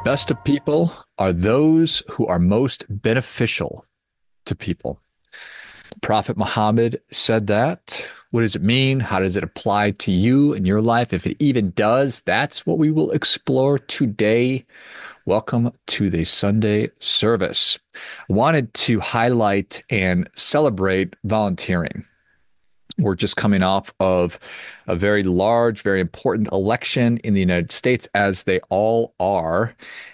best of people are those who are most beneficial to people. Prophet Muhammad said that. What does it mean? How does it apply to you in your life? If it even does, that's what we will explore today. Welcome to the Sunday service. I wanted to highlight and celebrate volunteering. We're just coming off of a very large, very important election in the United States, as they all are.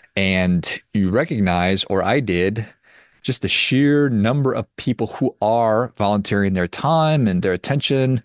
And you recognize, or I did, just the sheer number of people who are volunteering their time and their attention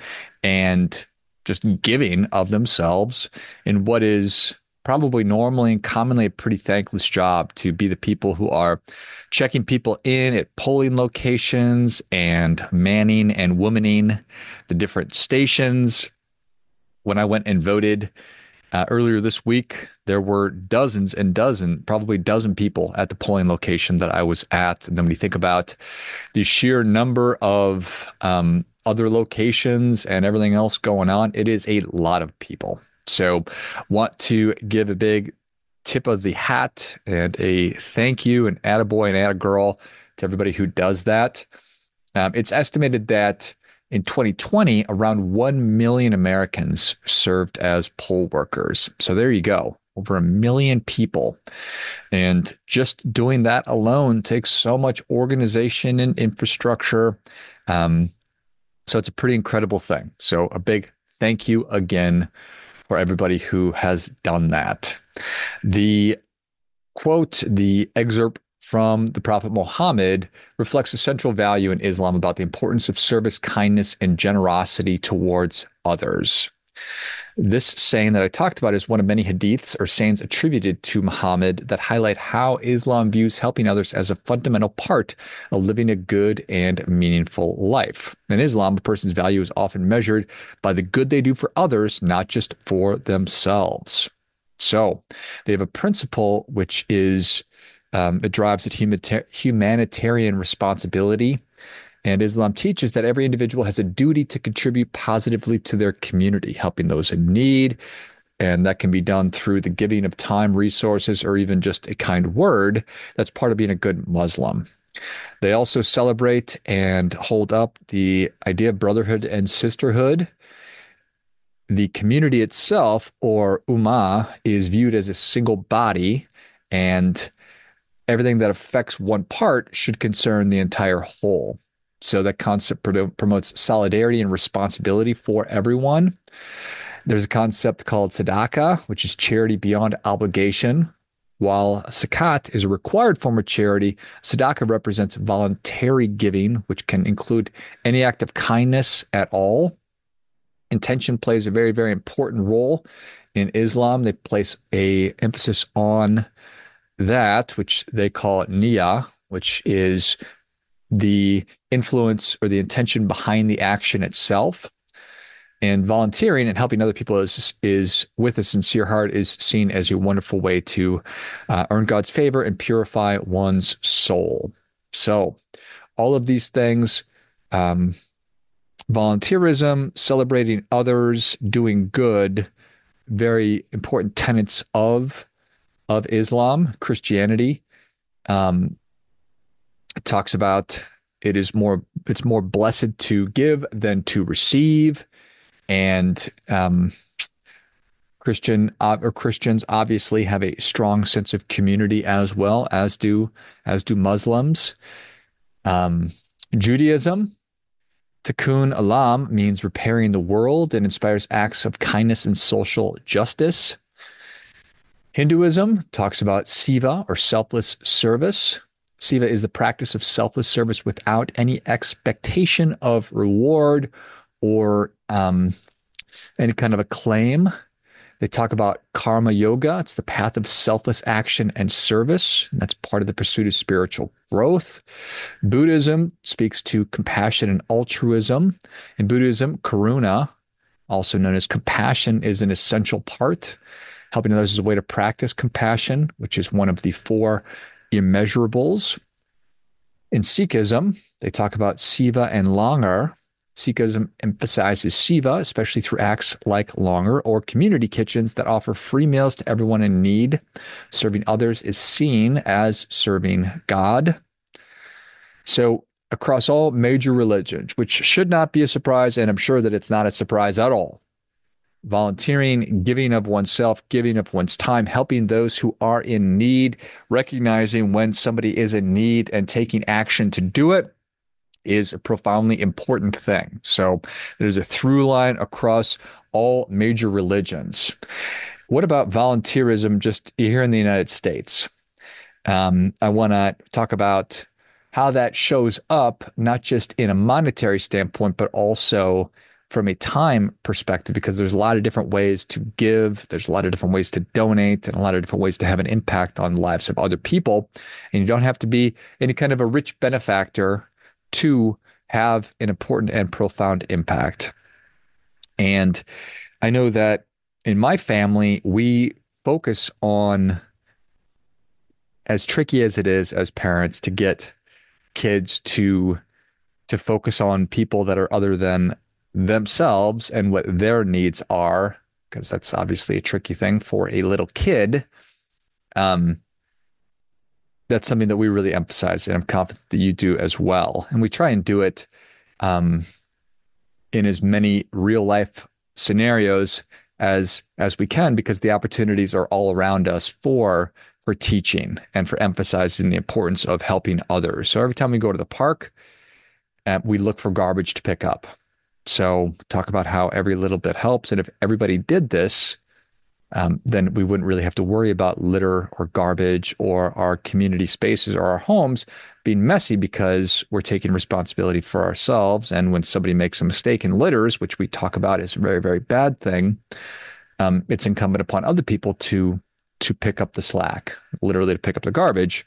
and just giving of themselves in what is probably normally and commonly a pretty thankless job, to be the people who are checking people in at polling locations and manning and womaning the different stations. When I went and voted earlier this week, there were dozens and dozens, probably a dozen people at the polling location that I was at. And then when you think about the sheer number of other locations and everything else going on, it is a lot of people. So want to give a big tip of the hat and a thank you and attaboy and attagirl to everybody who does that. It's estimated that in 2020, around 1 million Americans served as poll workers. So there you go, over 1 million people. And just doing that alone takes so much organization and infrastructure. So it's a pretty incredible thing. So a big thank you again for everybody who has done that. The quote, the excerpt from the Prophet Muhammad reflects a central value in Islam about the importance of service, kindness, and generosity towards others. This saying that I talked about is one of many hadiths or sayings attributed to Muhammad that highlight how Islam views helping others as a fundamental part of living a good and meaningful life. In Islam, a person's value is often measured by the good they do for others, not just for themselves. So they have a principle which is it drives at humanitarian responsibility. And Islam teaches that every individual has a duty to contribute positively to their community, helping those in need. And that can be done through the giving of time, resources, or even just a kind word. That's part of being a good Muslim. They also celebrate and hold up the idea of brotherhood and sisterhood. The community itself, or ummah, is viewed as a single body, and everything that affects one part should concern the entire whole. So that concept promotes solidarity and responsibility for everyone. There's a concept called tzedakah, which is charity beyond obligation. While zakat is a required form of charity, tzedakah represents voluntary giving, which can include any act of kindness at all. Intention plays a very, very important role in Islam. They place an emphasis on that, which they call niyyah, which is the influence or the intention behind the action itself. And volunteering and helping other people is with a sincere heart is seen as a wonderful way to earn God's favor and purify one's soul. So all of these things, volunteerism, celebrating others, doing good, very important tenets of Islam. Christianity it talks about it's more blessed to give than to receive, and Christians obviously have a strong sense of community as well, as do Muslims. Judaism, Tikkun Olam, means repairing the world and inspires acts of kindness and social justice. Hinduism talks about seva, or selfless service. Seva is the practice of selfless service without any expectation of reward or any kind of acclaim. They talk about karma yoga. It's the path of selfless action and service. And that's part of the pursuit of spiritual growth. Buddhism speaks to compassion and altruism. In Buddhism, karuna, also known as compassion, is an essential part. Helping others is a way to practice compassion, which is one of the 4 immeasurables. In Sikhism, they talk about seva and langar. Sikhism emphasizes Siva, especially through acts like Langar or community kitchens that offer free meals to everyone in need. Serving others is seen as serving God. So, across all major religions, which should not be a surprise, and I'm sure that it's not a surprise at all, volunteering, giving of oneself, giving of one's time, helping those who are in need, recognizing when somebody is in need and taking action to do it is a profoundly important thing. So there's a through line across all major religions. What about volunteerism just here in the United States? I want to talk about how that shows up, not just in a monetary standpoint, but also from a time perspective, because there's a lot of different ways to give, there's a lot of different ways to donate, and a lot of different ways to have an impact on the lives of other people. And you don't have to be any kind of a rich benefactor to have an important and profound impact. And I know that in my family, we focus on, as tricky as it is as parents to get kids to focus on people that are other than themselves and what their needs are, because that's obviously a tricky thing for a little kid. That's something that we really emphasize, and I'm confident that you do as well. And we try and do it in as many real life scenarios as we can, because the opportunities are all around us for teaching and for emphasizing the importance of helping others. So every time we go to the park, we look for garbage to pick up. So talk about how every little bit helps. And if everybody did this, then we wouldn't really have to worry about litter or garbage or our community spaces or our homes being messy, because we're taking responsibility for ourselves. And when somebody makes a mistake and litters, which we talk about as a very, very bad thing, it's incumbent upon other people to pick up the slack, literally to pick up the garbage.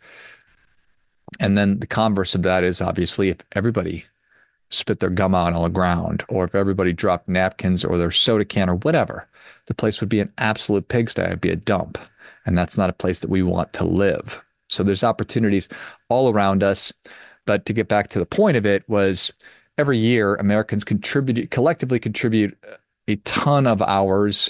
And then the converse of that is obviously if everybody spit their gum out on the ground, or if everybody dropped napkins or their soda can or whatever, the place would be an absolute pigsty. It'd be a dump. And that's not a place that we want to live. So there's opportunities all around us. But to get back to the point of it, was every year Americans collectively contribute a ton of hours.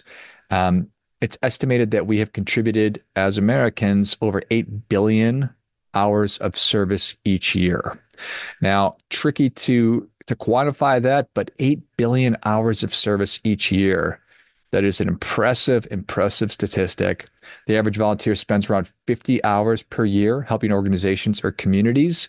It's estimated that we have contributed as Americans over 8 billion hours of service each year. Now, tricky to quantify that, but 8 billion hours of service each year. That is an impressive statistic. The average volunteer spends around 50 hours per year helping organizations or communities.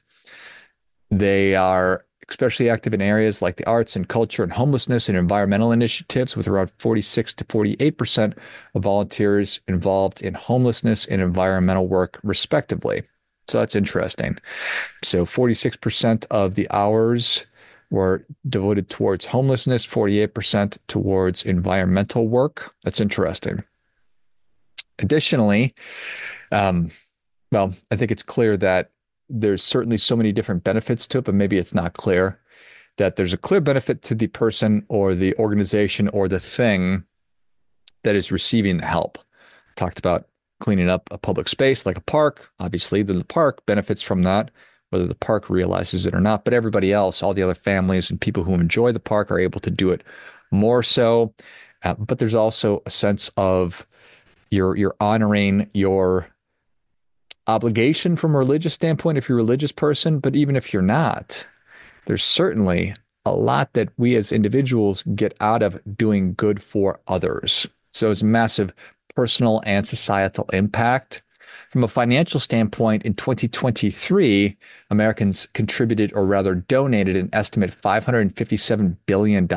They are especially active in areas like the arts and culture and homelessness and environmental initiatives, with around 46 to 48% of volunteers involved in homelessness and environmental work, respectively. So that's interesting. So 46% of the hours were devoted towards homelessness, 48% towards environmental work. That's interesting. Additionally, I think it's clear that there's certainly so many different benefits to it, but maybe it's not clear that there's a clear benefit to the person or the organization or the thing that is receiving the help. Talked about cleaning up a public space like a park. Obviously, the park benefits from that, whether the park realizes it or not. But everybody else, all the other families and people who enjoy the park, are able to do it more so. But there's also a sense of you're honoring your obligation from a religious standpoint if you're a religious person. But even if you're not, there's certainly a lot that we as individuals get out of doing good for others. So it's a massive personal and societal impact. From a financial standpoint, in 2023, Americans contributed, or rather donated, an estimate $557 billion.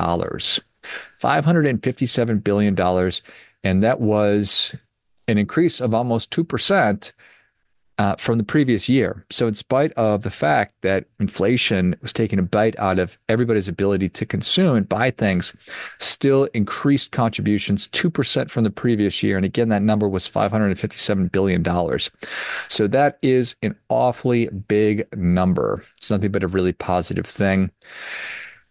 $557 billion. And that was an increase of almost 2% from the previous year. So in spite of the fact that inflation was taking a bite out of everybody's ability to consume and buy things, still increased contributions 2% from the previous year. And again, that number was $557 billion. So that is an awfully big number. It's nothing but a really positive thing.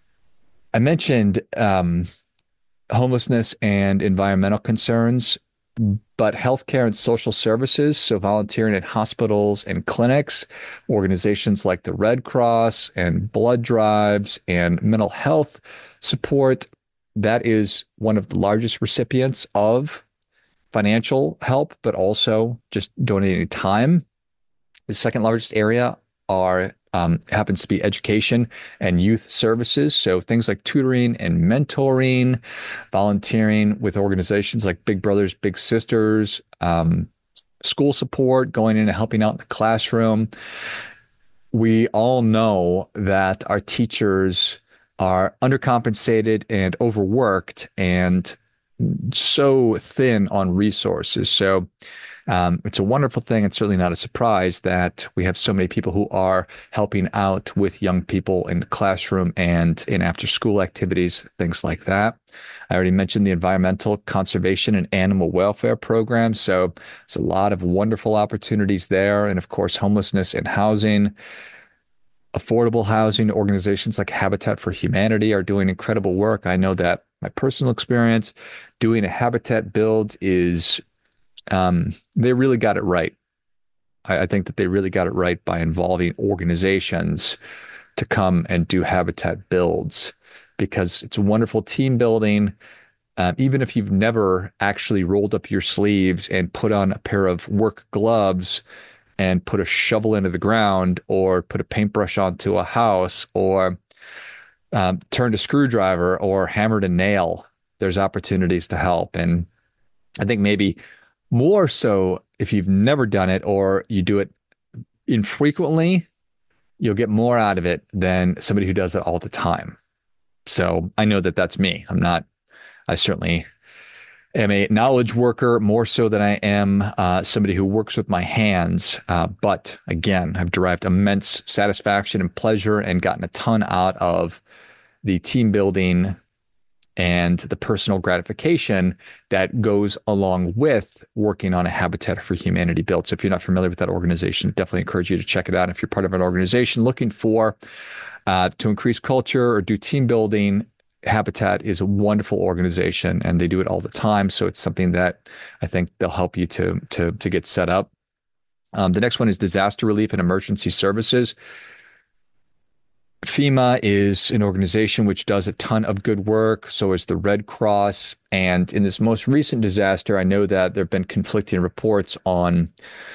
I mentioned homelessness and environmental concerns. but healthcare and social services, so volunteering in hospitals and clinics, organizations like the Red Cross and blood drives and mental health support, that is one of the largest recipients of financial help, but also just donating time. The second largest area are happens to be education and youth services. So things like tutoring and mentoring, volunteering with organizations like Big Brothers Big Sisters, school support, going in and helping out in the classroom. We all know that our teachers are undercompensated and overworked and so thin on resources. So it's a wonderful thing. It's certainly not a surprise that we have so many people who are helping out with young people in the classroom and in after school activities, things like that. I already mentioned the environmental conservation and animal welfare program. So there's a lot of wonderful opportunities there. And of course, homelessness and housing. Affordable housing organizations like Habitat for Humanity are doing incredible work. I know that my personal experience doing a habitat build is they really got it right. I think that they really got it right by involving organizations to come and do habitat builds because it's a wonderful team building. Even if you've never actually rolled up your sleeves and put on a pair of work gloves and put a shovel into the ground or put a paintbrush onto a house or turned a screwdriver or hammered a nail, there's opportunities to help. And I think maybe more so if you've never done it or you do it infrequently, you'll get more out of it than somebody who does it all the time. So I know that that's me. I certainly am a knowledge worker more so than I am somebody who works with my hands. But again, I've derived immense satisfaction and pleasure and gotten a ton out of the team building and the personal gratification that goes along with working on a Habitat for Humanity build. So if you're not familiar with that organization, definitely encourage you to check it out. If you're part of an organization looking for to increase culture or do team building, Habitat is a wonderful organization and they do it all the time. So it's something that I think they'll help you to get set up. The next one is disaster relief and emergency services. FEMA is an organization which does a ton of good work. So is the Red Cross. And in this most recent disaster, I know that there have been conflicting reports on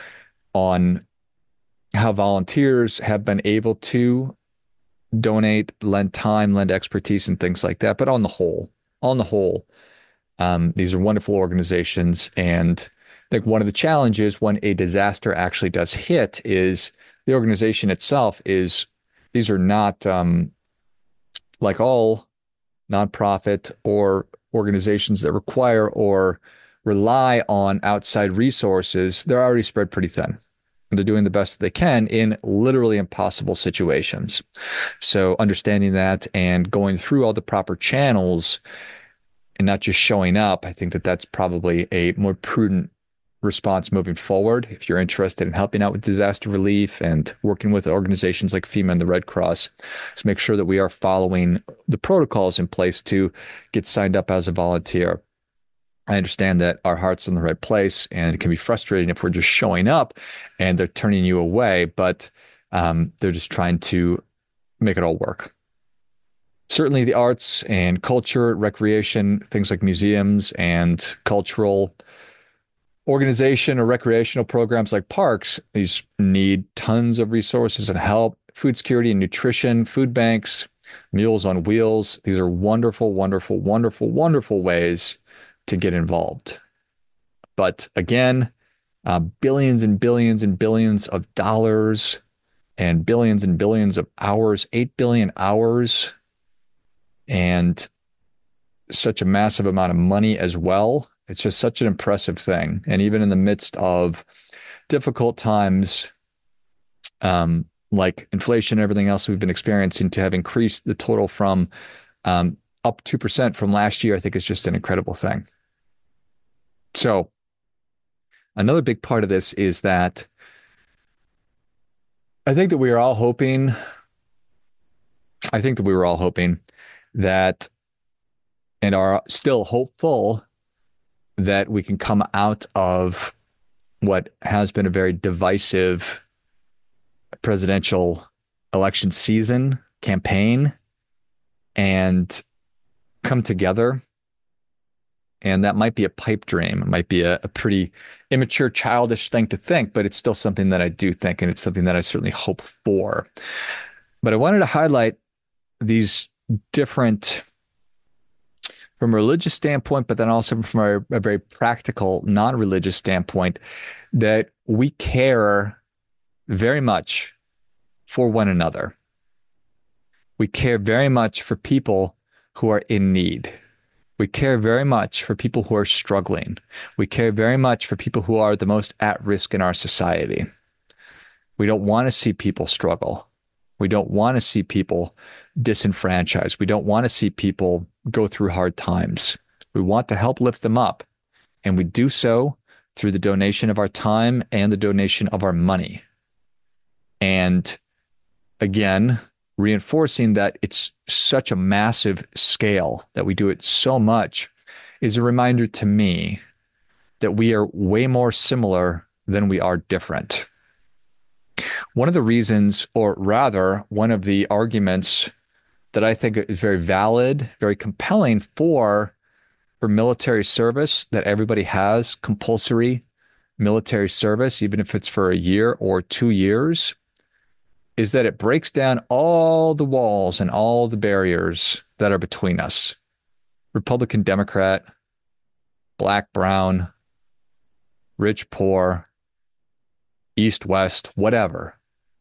how volunteers have been able to donate, lend time, lend expertise, and things like that. But on the whole, these are wonderful organizations. And I think one of the challenges when a disaster actually does hit is the organization itself is, these are not like all nonprofit or organizations that require or rely on outside resources. They're already spread pretty thin. They're doing the best they can in literally impossible situations. So understanding that and going through all the proper channels and not just showing up, I think that that's probably a more prudent response moving forward. If you're interested in helping out with disaster relief and working with organizations like FEMA and the Red Cross, just make sure that we are following the protocols in place to get signed up as a volunteer. I understand that our heart's in the right place and it can be frustrating if we're just showing up and they're turning you away, but they're just trying to make it all work. Certainly the arts and culture, recreation, things like museums and cultural organization or recreational programs like parks, these need tons of resources and help. Food security and nutrition, food banks, Meals on Wheels. These are wonderful, wonderful, wonderful, wonderful ways to get involved. But again, billions and billions and billions of dollars and billions of hours, 8 billion hours, and such a massive amount of money as well. It's just such an impressive thing. And even in the midst of difficult times, like inflation and everything else we've been experiencing, to have increased the total from up 2% from last year, I think is just an incredible thing. So another big part of this is that I think that we were all hoping that and are still hopeful that we can come out of what has been a very divisive presidential election season campaign and come together. And that might be a pipe dream. It might be a pretty immature, childish thing to think, but it's still something that I do think, and it's something that I certainly hope for. But I wanted to highlight these different, from a religious standpoint, but then also from a very practical, non-religious standpoint, that we care very much for one another. We care very much for people who are in need. We care very much for people who are struggling. We care very much for people who are the most at risk in our society. We don't want to see people struggle. We don't want to see people disenfranchised. We don't want to see people go through hard times. We want to help lift them up. And we do so through the donation of our time and the donation of our money. And again, reinforcing that it's such a massive scale, that we do it so much, is a reminder to me that we are way more similar than we are different. One of the reasons, or rather, one of the arguments that I think is very valid, very compelling for military service, that everybody has compulsory military service, even if it's for a year or 2 years, is that it breaks down all the walls and all the barriers that are between us. Republican, Democrat, black, brown, rich, poor, east, west, whatever.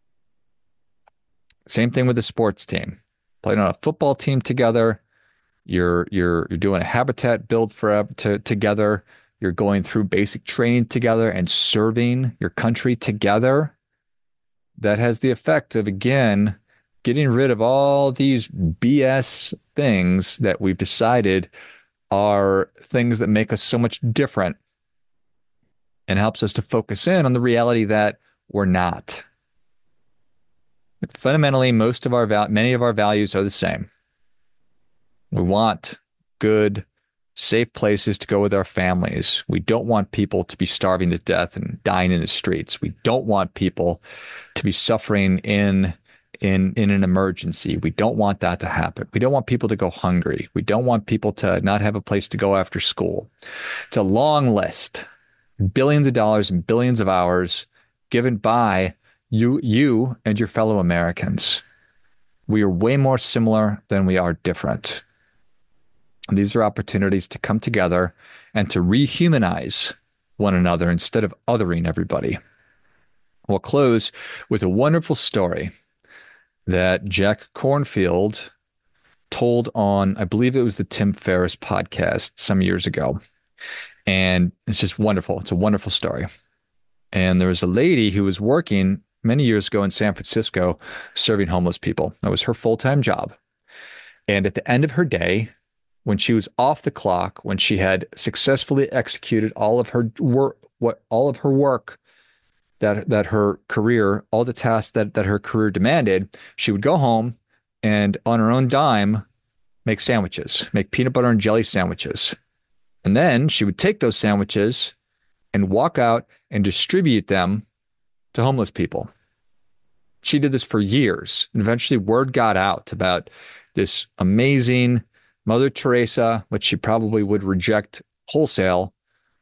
Same thing with the sports team. Playing on a football team together, you're doing a habitat build together. You're going through basic training together and serving your country together. That has the effect of, again, getting rid of all these BS things that we've decided are things that make us so much different, and helps us to focus in on the reality that we're not. But fundamentally, many of our values are the same. We want good, safe places to go with our families. We don't want people to be starving to death and dying in the streets. We don't want people to be suffering in an emergency. We don't want that to happen. We don't want people to go hungry. We don't want people to not have a place to go after school. It's a long list. Billions of dollars and billions of hours given by you and your fellow Americans. We are way more similar than we are different. And these are opportunities to come together and to rehumanize one another instead of othering everybody. We'll close with a wonderful story that Jack Kornfield told on, I believe it was the Tim Ferriss podcast some years ago. And it's just wonderful. It's a wonderful story. And there was a lady who was working many years ago in San Francisco serving homeless people. That was her full-time job. And at the end of her day, when she was off the clock, when she had successfully executed all of her work that her career, all the tasks that her career demanded, she would go home and on her own dime make sandwiches, make peanut butter and jelly sandwiches. And then she would take those sandwiches and walk out and distribute them to homeless people. She did this for years. And eventually word got out about this amazing Mother Teresa, which she probably would reject wholesale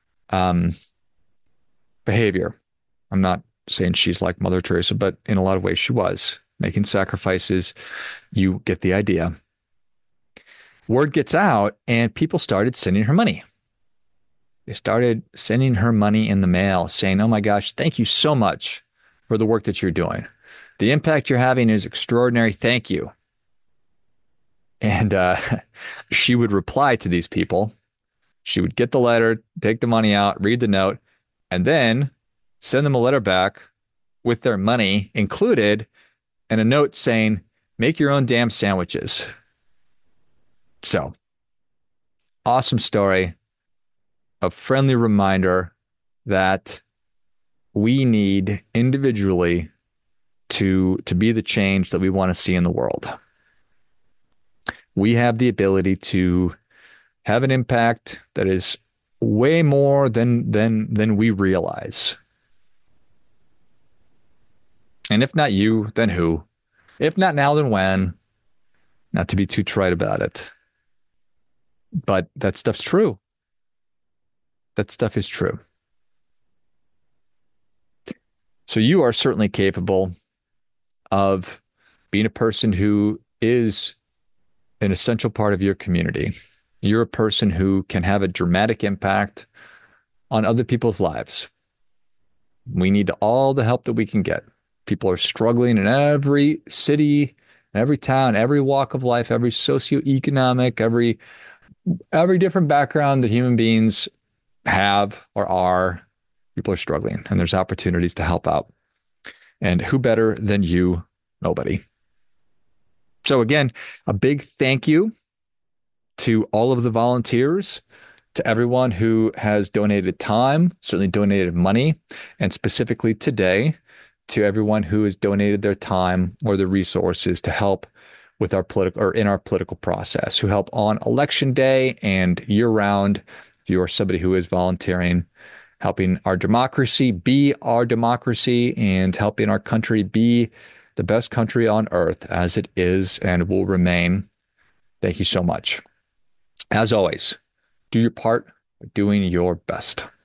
behavior. I'm not saying she's like Mother Teresa, but in a lot of ways she was making sacrifices. You get the idea. Word gets out and people started sending her money. They started sending her money in the mail saying, oh my gosh, thank you so much for the work that you're doing. The impact you're having is extraordinary. Thank you. And she would reply to these people. She would get the letter, take the money out, read the note, and then send them a letter back with their money included and a note saying, make your own damn sandwiches. So, awesome story. A friendly reminder that we need individually to be the change that we want to see in the world. We have the ability to have an impact that is way more than we realize. And if not you, then who? If not now, then when? Not to be too trite about it. But that stuff's true. That stuff is true. So you are certainly capable of being a person who is an essential part of your community. You're a person who can have a dramatic impact on other people's lives. We need all the help that we can get. People are struggling in every city, every town, every walk of life, every socioeconomic, every different background that human beings have or are. People are struggling, and there's opportunities to help out. And who better than you? Nobody. So again, a big thank you to all of the volunteers, to everyone who has donated time, certainly donated money, and specifically today, to everyone who has donated their time or their resources to help with our political or in our political process, who help on election day and year round. If you are somebody who is volunteering, helping our democracy be our democracy and helping our country be the best country on earth as it is and will remain. Thank you so much. As always, do your part by doing your best.